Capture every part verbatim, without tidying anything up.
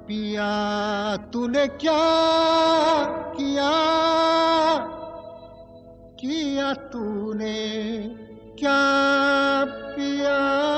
पिया तूने क्या किया, किया तूने क्या पिया।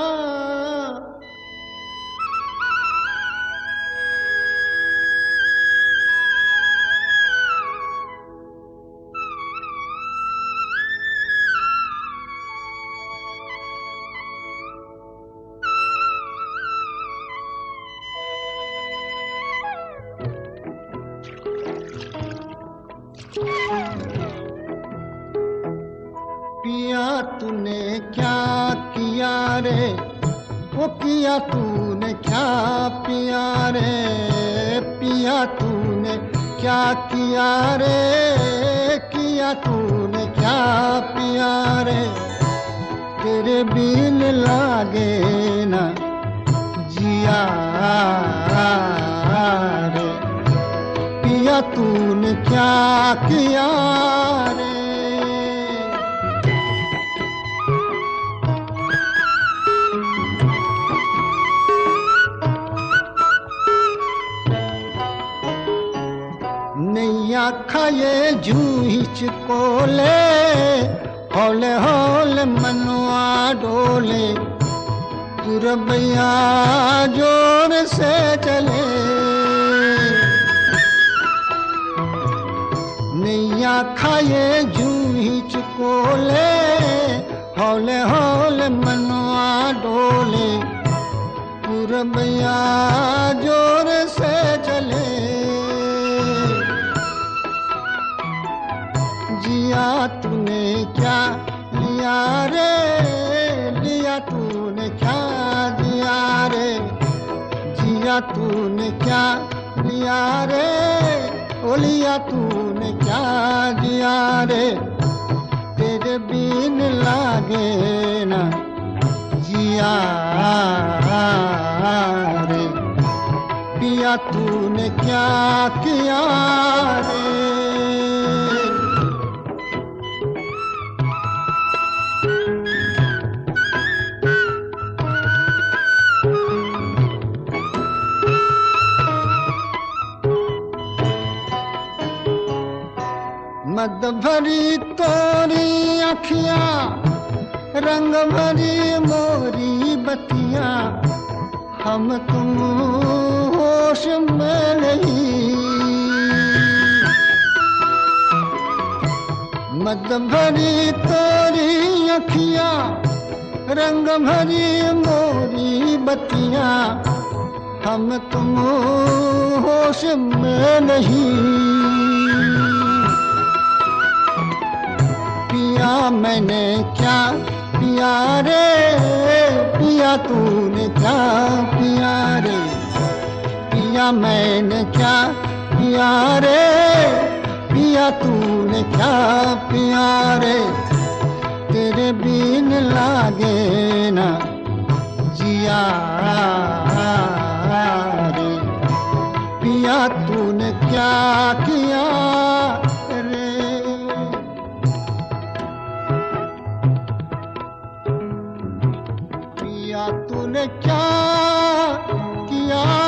पिया तूने क्या किया रे, वो किया तूने क्या पिया रे। पिया तूने क्या किया रे, किया तूने क्या पिया रे। तेरे बिन लागे ना जिया रे। पिया तूने क्या किया रे। नैया खाए जूहिच कोले, हौले हौले मनवा डोले। तुरबैया जोर से चले, नैया खाए जूहिच कोले। हौले हौले मनवा डोले, तुरबैया जोर से चले। जिया तूने क्या लिया रे, लिया तूने क्या दिया रे। जिया तूने क्या लिया रे, ओ लिया तूने क्या दिया रे। तेरे बिन लागे ना जिया रे। पिया तूने क्या किया रे। मद भरी तोरी अखियां, रंग भरी मोरी बतियां। हम तुम होश में नहीं, मद भरी तोरी अखियां, रंग भरी मोरी बतियां। हम तुम होश में नहीं। पिया मैंने क्या पिया रे, पिया तूने क्या पिया रे। पिया मैंने क्या पिया रे, पिया तूने क्या पिया रे। तेरे बिन लागे ना जिया रे। पिया तूने क्या किया रे। पिया तूने क्या किया